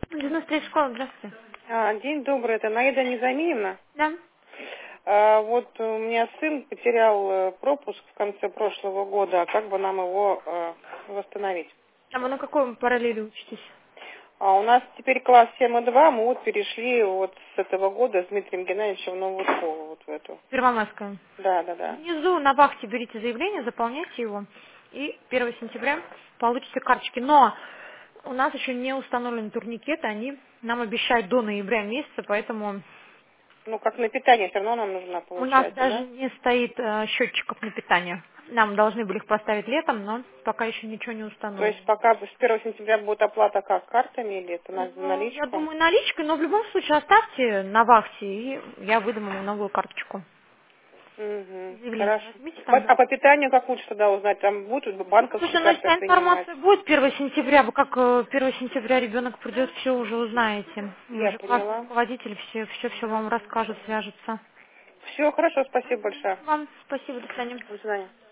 93 школа, здравствуйте. День добрый, это Наида Незамиевна. Да. Вот у меня сын потерял пропуск в конце прошлого года, как бы нам его восстановить? А вы на какой параллели учитесь? У нас теперь класс 7,2, мы вот перешли вот с этого года с Дмитрием Геннадьевичем в новую школу, вот в эту. Первомайская. Да. Внизу на вахте берите заявление, заполняйте его. И 1 сентября получите карточки. Но у нас еще не установлены турникеты, они нам обещают до ноября месяца, поэтому Ну, как на питание все равно нам нужна, у нас получается, даже да? не стоит счетчиков на питание. Нам должны были их поставить летом, но пока еще ничего не То есть установлено. пока с 1 сентября будет оплата как, картами или это на Ну, я наличку? думаю, наличкой, но в любом случае оставьте на вахте, и я выдам ему новую карточку. Угу, Заявление хорошо. возьмите там, да. А по питанию как лучше тогда узнать? Там будут банковские Слушай, ну карты вся принимать? информация будет 1 сентября, вы как 1 сентября ребенок придет, все уже узнаете. И Я уже классный поняла. руководитель все вам расскажет, свяжется. Все, хорошо, спасибо большое. Вам спасибо, до свидания. До свидания.